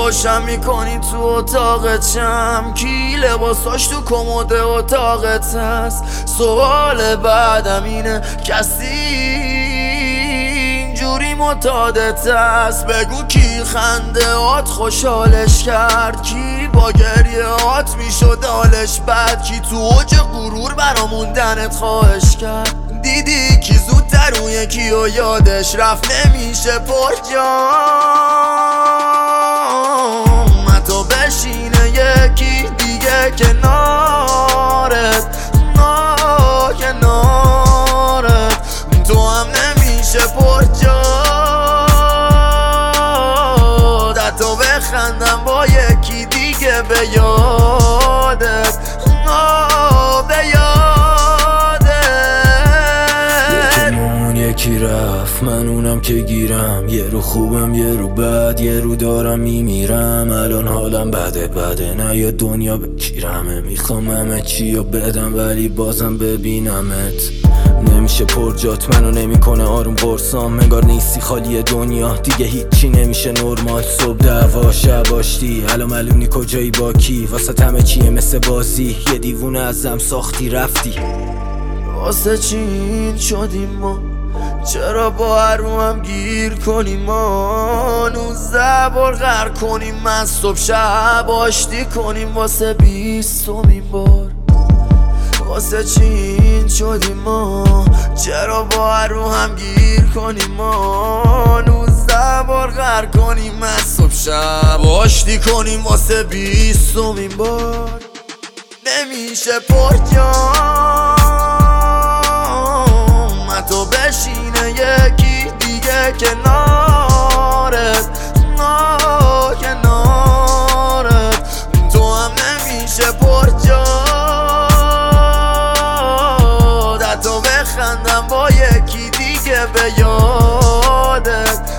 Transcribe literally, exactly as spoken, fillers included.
روشن میکنی تو اتاق چم کی لباساش تو کمد اتاقت هست. سوال بعدم اینه کسی اینجوری معتادت هست. بگو کی خنده هات خوشحالش کرد، کی با گریه هات میشد حالش بد، کی تو اوج غرور برا موندنت خواهش کرد. دیدی کی زودتر اون یکی و یادش رفت نمیشه پر جام. حتی بشینه یکی دیگه کنارت نا کنارت تو هم نمیشه پر جاد. حتی بخندم با یکی دیگه به یادت نا به یکی رفت من اونم که گیرم، یه رو خوبم یه رو بد، یه رو دارم میمیرم. الان حالم بده بده نه یا دنیا بکیرمه، میخوام همه چی رو بدم ولی بازم ببینمت. نمیشه پر جات منو نمیکنه آروم قرصام، انگار نیستی خالی دنیا دیگه هیچی نمیشه نرمال. صبح دعوا شب آشتی الان معلوم کجایی با کی، واسه همه چیه مثل بازی، یه دیوونه ازم ساختی رفتی. واسه چی این شدیم ما، چرا با هر رو هم گیر کنیم ما، نوزده بار غر کنیم من صبح شب آشتی کنیم واسه بیستمین بار. واسه چی این شدیم ما، چرا با هر رو هم گیر کنیم ما، نوزده بار غر کنیم من صبح شب آشتی کنیم واسه بیستمین بار. نمیشه پر جام تو بشینه یکی دیگه کنارت نا کنارت تو هم نمیشه پر جاد. حتی بخندم با یکی دیگه به یادت